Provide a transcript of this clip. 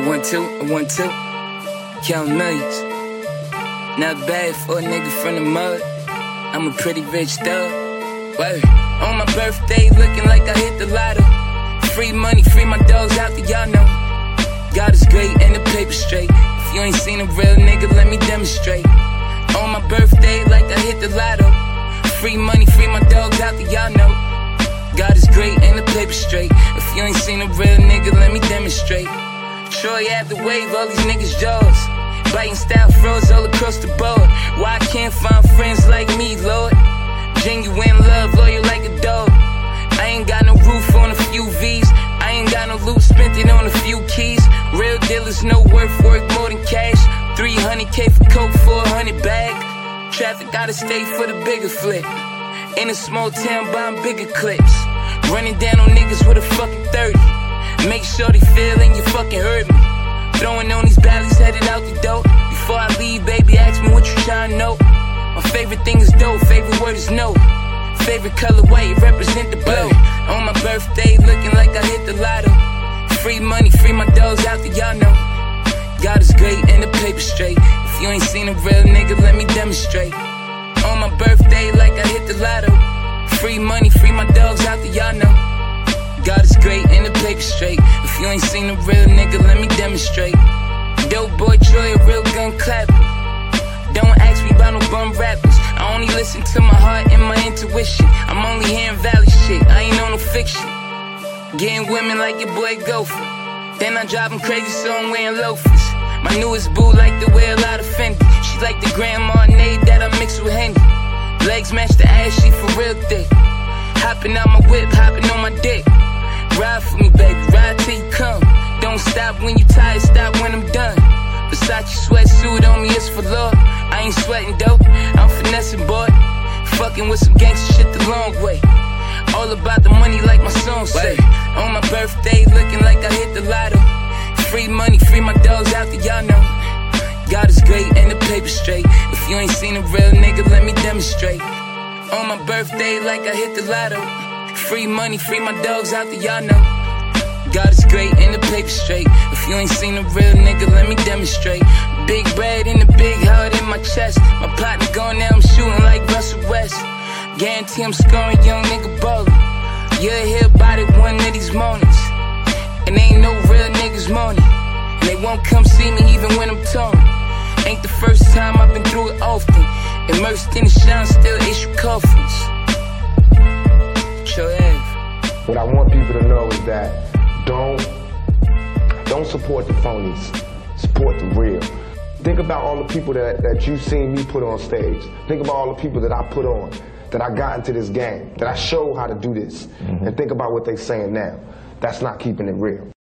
1, 2, 1, 2. Count millions. Not bad for a nigga from the mud. I'm a pretty rich thug. Word. On my birthday, looking like I hit the lotto. Free money, free my dogs out there, y'all know. God is great and the paper straight. If you ain't seen a real nigga, let me demonstrate. On my birthday, like I hit the lotto. Free money, free my dogs out there, y'all know. God is great and the paper straight. If you ain't seen a real nigga, let me demonstrate. Troy have the wave, all these niggas jaws. Biting style froze all across the board. Why I can't find friends like me, Lord? Genuine love, loyal like a dog. I ain't got no roof on a few V's. I ain't got no loot, spent it on a few keys. Real dealers know worth more than cash. 300K for coke, 400 bag. Traffic gotta stay for the bigger flip. In a small town buying bigger clips. Running down on niggas with a fucking 30. Make sure they feel and you fucking heard me. Throwing on these baddies headed out the door. Before I leave, baby, ask me what you tryna know. My favorite thing is dope, favorite word is no. Favorite color white, represent the blow. On my birthday, looking like I hit the lotto. Free money, free my dogs out there, y'all know. God is great and the paper straight. If you ain't seen a real nigga, let me demonstrate. On my birthday, like I hit the lotto. Free money, free my dogs out there, y'all know. God is great and the paper straight. If you ain't seen a real nigga, let me demonstrate. Dope boy Troy, a real gun clapper. Don't ask me about no bum rappers. I only listen to my heart and my intuition. I'm only hearing valley shit, I ain't on no fiction. Getting women like your boy Gopher. Then I drive him crazy so I'm wearing loafers. My newest boo like to wear a lot of Fendi. She like the Grand Marnier that I mix with Hendy. Legs match the ass, she for real thick. Hopping out my whip, hopping on my dick. Ride for me, baby, ride till you come. Don't stop when you tired, stop when I'm done. Versace sweatsuit on me, it's for love. I ain't sweating dope, I'm finessing, boy. Fucking with some gangster shit the long way. All about the money like my song say. On my birthday, looking like I hit the lotto. Free money, free my dogs out there, y'all know. God is great and the paper straight. If you ain't seen a real nigga, let me demonstrate. On my birthday, like I hit the lotto. Free money, free my dogs out there, y'all know. God is great and the paper straight. If you ain't seen a real nigga, let me demonstrate. Big bread and a big heart in my chest. My partner gone now, I'm shooting like Russell West. Guarantee I'm scoring, young nigga ballin'. You'll hear about it one of these mornings. And ain't no real niggas moaning. And they won't come see me even when I'm torn. Ain't the first time I've been through it often. Immersed in the shine, still issue coffins. What I want people to know is that don't support the phonies, support the real. Think about all the people that you've seen me put on stage. Think about all the people that I put on, that I got into this game, that I showed how to do this. And think about what they're saying now. That's not keeping it real.